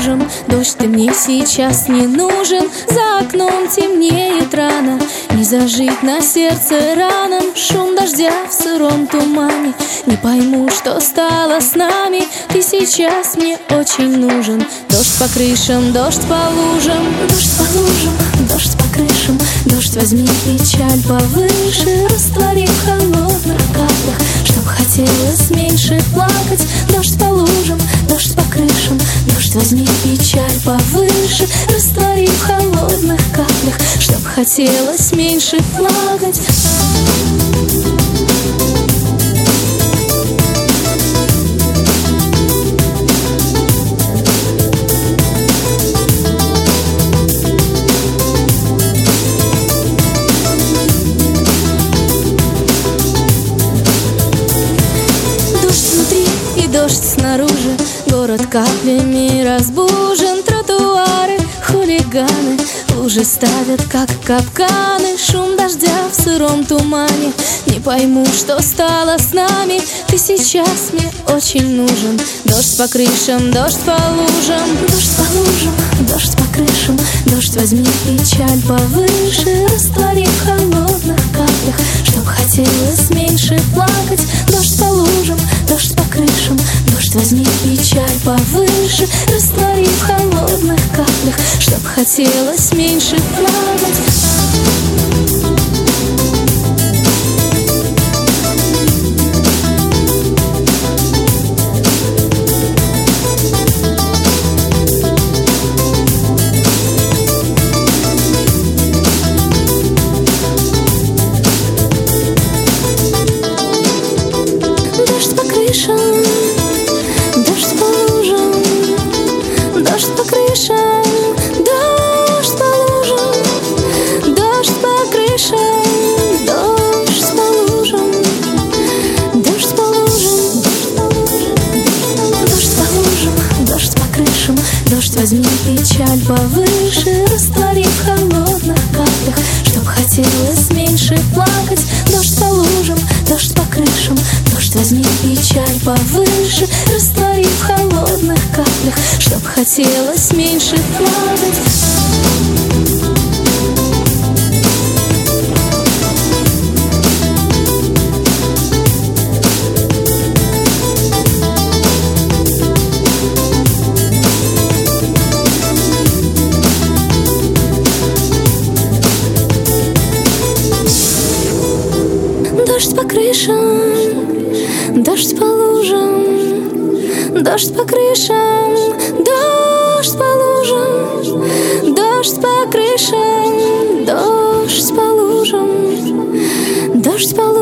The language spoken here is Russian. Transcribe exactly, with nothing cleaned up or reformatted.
лужам. Дождь, ты мне сейчас не нужен. За окном темнеет рано, не зажить на сердце ранам. Шум дождя в сыром тумане. Не пойму, что стало с нами. Ты сейчас мне очень нужен. Дождь по крышам, дождь по лужам. Дождь по лужам, дождь по крышам. Дождь, возьми печаль повыше, раствори в холодных каплях, чтоб хотелось меньше плакать. Дождь по лужам, дождь по крышам. Дождь, возьми печаль повыше, раствори в холодных каплях, чтоб хотелось меньше плакать. Дождь снаружи, город каплями разбужен. Тротуары, хулиганы лужи ставят, как капканы. Шум дождя в сыром тумане. Не пойму, что стало с нами. Ты сейчас мне очень нужен. Дождь по крышам, дождь по лужам. Дождь по лужам, дождь по крышам. Дождь, возьми печаль повыше, раствори в холодных каплях, чтоб хотелось меньше плакать. Дождь по лужам, дождь по крышам. Дождь, возьми печаль повыше, раствори в холодных каплях, чтоб хотелось меньше плакать. Дождь по крышам, дождь по лужам. Дождь по крышам, дождь по лужам. Дождь по крышам, дождь по лужам. Дождь по лужам, дождь по лужам. Дождь по крышам. Дождь, возьми печаль повыше, раствори в холодных каплях, чтоб хотелось меньше плакать. Дождь по лужам, дождь по крышам. Дождь, возьми печаль повыше, раствори в холодных каплях, чтоб хотелось меньше плакать. Дождь по крышам, дождь по лужам. Дождь по крышам, дождь по лужам. Дождь по крышам, дождь по лужам. Дождь по лужам.